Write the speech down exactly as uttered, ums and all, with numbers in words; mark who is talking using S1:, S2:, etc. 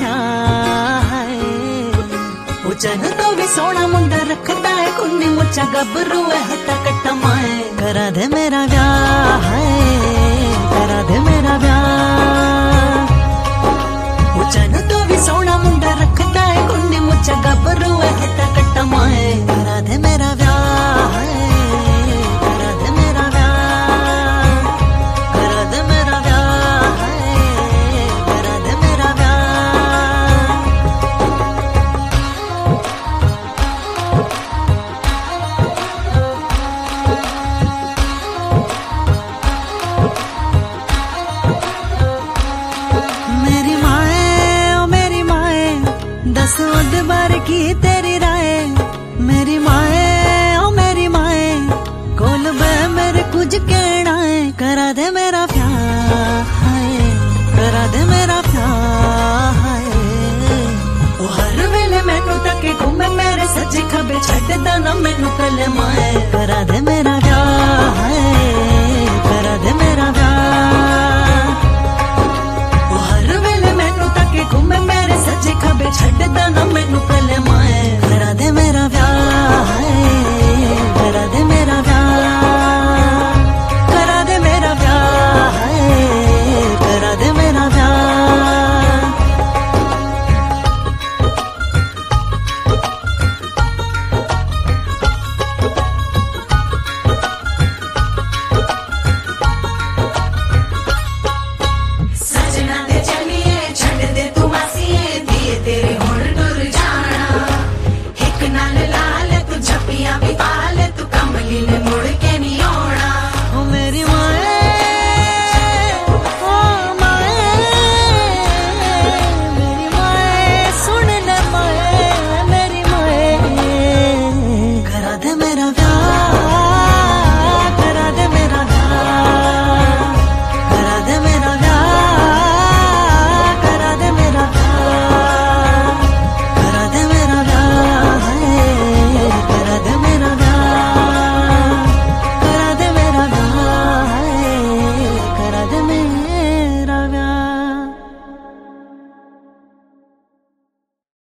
S1: है। उचन तो भी सोना मुंडा रखता है कुंडी मुच्चा गबरू है हटा कट्टा माए। करा दे मेरा ब्याह है, करा दे मेरा ब्याह। उचन तो भी सोना मुंडा रखता है कुंडी मुच्चा गबरू है हटा कट्टा माए। करा दे मेरा ब्याह है, करा दे मेरा ब्याह, करा दे मेरा ब्याह है, करा दे मेरा ब्याह। मेरी माए ओ मेरी माए दस उद बार की तेरी राय। मेरी माए ओ मेरी माए कोल बे मेरे कुछ कहना है। करा दे